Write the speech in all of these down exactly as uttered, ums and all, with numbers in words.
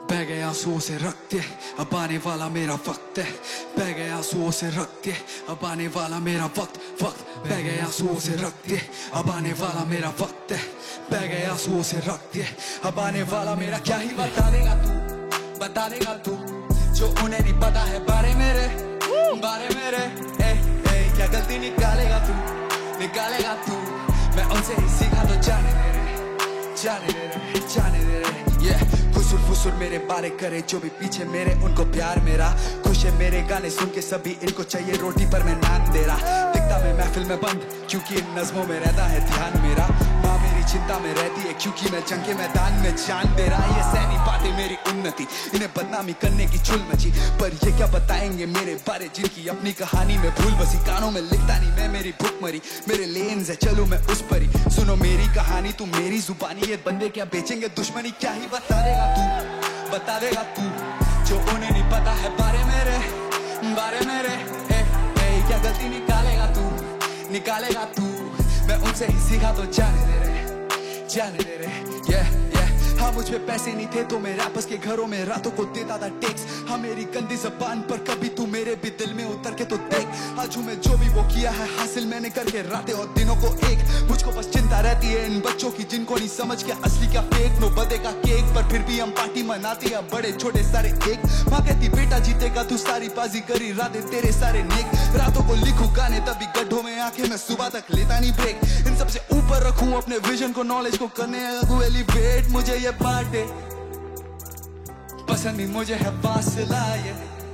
बह गए आंसुओं से रखते, अब आने वाला मेरा वक्त है। बह गए आंसुओं से रखते, अब आने वाला मेरा वक्त वक्त बह गए आंसुओं से रखते, अब आने वाला मेरा वक्त है। बह गए आंसुओं से रखते, अब आने वाला मेरा क्या ही बता देगा तू, बता देगा तू जो उन्हें नहीं पता है बारे मेरे, बारे मेरे। ए, ए, क्या गलती निकालेगा तू, निकालेगा तू। मैं उनसे ही सीखा तो जाने दे रे, जाने दे रे, जाने दे रे। Yeah, खुसुर फुसुर मेरे बारे करे जो भी पीछे मेरे, उनको प्यार मेरा। खुश है मेरे गाने सुन के सभी, इनको चाहिए रोटी पर मैं नान दे रहा। दिखता मैं महफिल में बंद क्योंकि इन नज़मों में रहता है ध्यान मेरा। माँ मेरी चिंता में रहती है क्योंकि मैं जंग के मैदान में जान दे रहा। ये सह नहीं पाते मेरी उन्नति, इन्हें बदनामी करने की चुल मची। पर ये क्या बताएंगे मेरे बारे जिनकी अपनी कहानी में भूल बसी। कानों में लिखता नहीं मैं, मेरी भूख मरी, मेरे लेन्स है चलो मैं उस पर ही। सुनो मेरी कहानी तू मेरी जुबानी, ये बंदे क्या बेचेंगे दुश्मनी। क्या ही बता देगा तू, बता देगा तू जो उन्हें नहीं पता है बारे मेरे, बारे मेरे। ए, ए, क्या गलती निकालेगा तू, निकालेगा तू। मैं उनसे ही सीखा तो जाने दे रे, जाने दे रे। yeah, yeah. हाँ मुझ पे पैसे नहीं थे तो मैं रैपर्स के घरों में रातों को देता था टेक्स। हाँ मेरी गंदी जबान पर कभी तू मेरे भी दिल में उतर के तो देख। आज मैं जो भी वो किया है हासिल मैंने करके रातें और दिनों को एक। मुझको बस चिंता रहती है इन बच्चों की जिनको नहीं समझ के असली क्या फेक। नो बदे का केक पर फिर भी हम पार्टी मनाते हैं, बड़े छोटे सारे एक। माँ कहती बेटा जीतेगा तू, सारी बाजी करी रातें तेरे सारे नेक। रातों को लिखूं गाने तभी गड्ढों में आके मैं सुबह तक लेता नहीं ब्रेक। इन सबसे ऊपर रखूं अपने विजन को, नॉलेज को करने लगूं एलिवेट। मुझे ये बातें पसंद ही मुझे है फासला ये,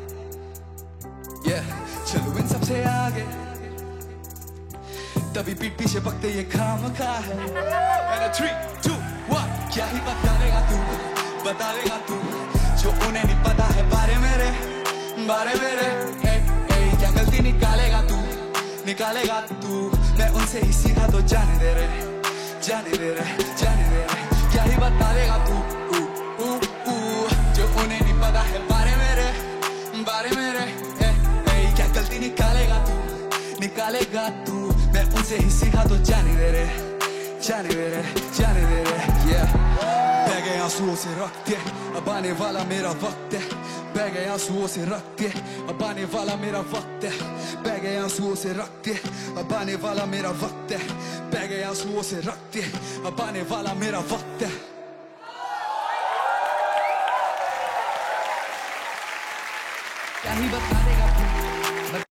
yeah, चलो इन सबसे आगे तभी पीठ पीछे पकते ये खाम खा है। And three, two, one, क्या ही बता देगा तू, बता देगा तू जो उन्हें नहीं पता है बारे मेरे, बारे मेरे। ए, ए, क्या गलती निकालेगा तू, निकालेगा तू। मैं उनसे ही सीखा तो जाने दे रे, जाने दे रे, जाने दे रे। क्या ही बता देगा तू, ऊ, ऊ, ऊ, जो उन्हें नहीं पता है बारे मेरे, बारे मेरे। ए, ए, क्या गलती निकालेगा तू, निकालेगा तू। मैं उनसे ही सीखा तो जाने दे रे, जाने दे रे, जाने दे रे। yeah. बह गए आंसुओं से रखते, अब आने वाला मेरा वक्त है। बह गए आंसुओं से रखते, अब आने वाला मेरा वक्त है। बह गए आंसुओं से रखते, अब आने वाला मेरा वक्त है। बह गए आंसुओं से रखते, अब आने वाला मेरा वक्त है। क्या ही बता देगा तू,